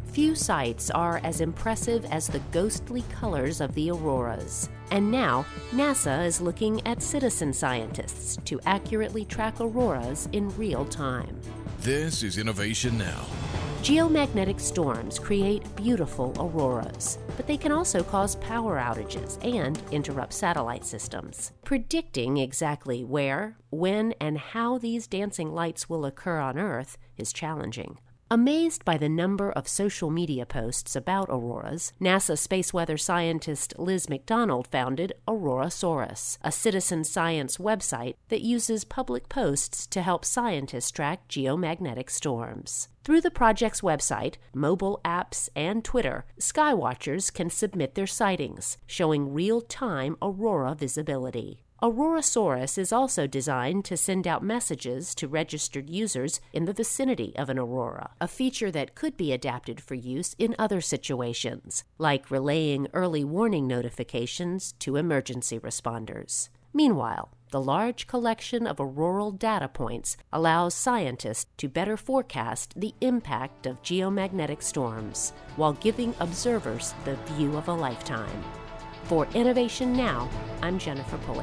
Few sights are as impressive as the ghostly colors of the auroras. And now, NASA is looking at citizen scientists to accurately track auroras in real time. This is Innovation Now. Geomagnetic storms create beautiful auroras, but they can also cause power outages and interrupt satellite systems. Predicting exactly where, when, and how these dancing lights will occur on Earth is challenging. Amazed by the number of social media posts about auroras, NASA space weather scientist Liz McDonald founded Aurorasaurus, a citizen science website that uses public posts to help scientists track geomagnetic storms. Through the project's website, mobile apps, and Twitter, skywatchers can submit their sightings, showing real-time aurora visibility. Aurorasaurus is also designed to send out messages to registered users in the vicinity of an aurora, a feature that could be adapted for use in other situations, like relaying early warning notifications to emergency responders. Meanwhile, the large collection of auroral data points allows scientists to better forecast the impact of geomagnetic storms, while giving observers the view of a lifetime. For Innovation Now, I'm Jennifer Pulley.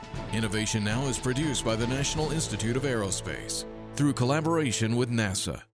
Innovation Now is produced by the National Institute of Aerospace through collaboration with NASA.